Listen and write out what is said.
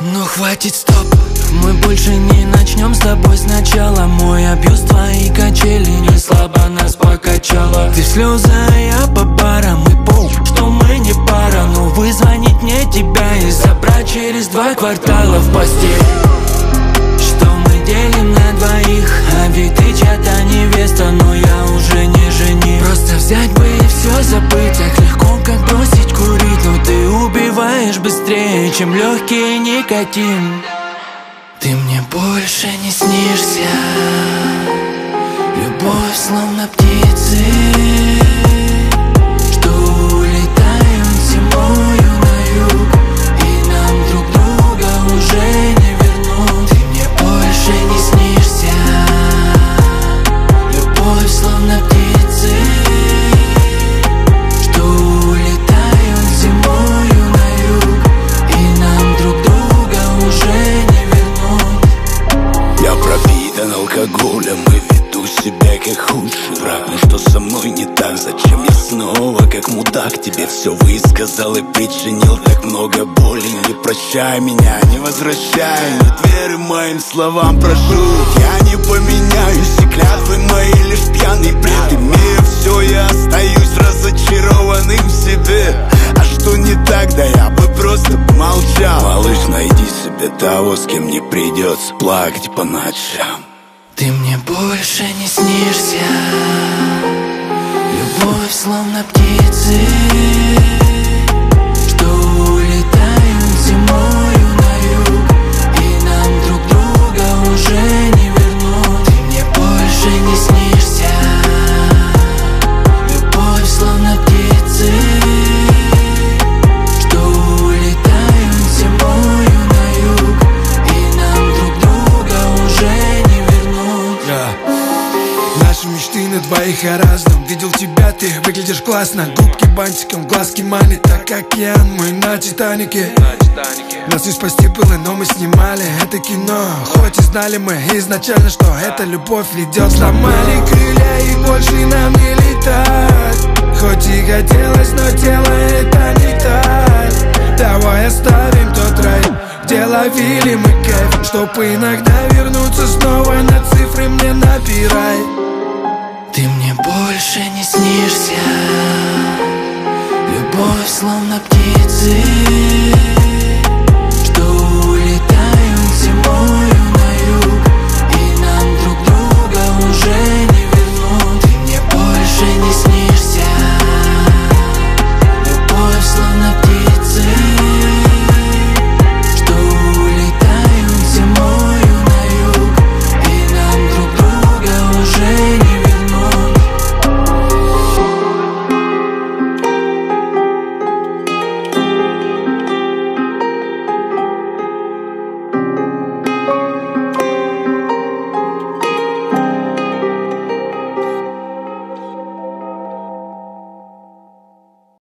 Ну хватит, стоп, мы больше не начнем с тобой сначала. Мой абьюз, твои качели не слабо нас покачало. Ты в слезы, а я по барам, и пол, что мы не пара. Ну вызвонить мне тебя и забрать через 2 квартала в постель. Что мы делим на двоих, а ведь ты чья-то невеста, но я уже не жених. Просто взять бы и все забыть, так легко, как бросить курить. Но ты убиваешь быстрее, чем легкий никотин. Ты мне больше не снишься, любовь словно птицы, что улетаем зимою на юг, и нам друг друга уже не вернуть. Ты мне больше не снишься, любовь словно птицы, что улетаем зимою на юг, и нам друг друга уже не вернуть. Я пропитан алкоголем и веду себя как худший враг. Ну что со мной не так? Зачем я снова как мудак тебе все высказал и причинил так много боли? Не прощай меня, не возвращай, нет веры моим словам, прошу. Я не поменяюсь, и клятвы мои лишь пьяный бред. Имея все, я остаюсь разочарованным в себе. А что не так, да я бы просто молчал. Малыш, найди себе того, с кем не придется плакать по ночам. Ты мне больше не снишься, любовь словно птицы, что улетаем зимою на юг, и нам друг друга уже не вернуть. Ты мне больше не снишься, любовь словно птицы, что улетаем зимою на юг, и нам друг друга уже не вернуть. Наши мечты на двоих о разном. Видел тебя, ты выглядишь классно. Губки бантиком, глазки манит, так как океан мы на Титанике. Нас не спасти было, но мы снимали это кино. Хоть и знали мы изначально, что эта любовь ведет. Сломали крылья и больше нам не летать. Хоть и хотелось, но тело это не так. Давай оставим тот рай, где ловили мы кайф, чтоб иногда вернуться снова, на цифры мне набирай. Ты мне больше не снишься, любовь словно птицы,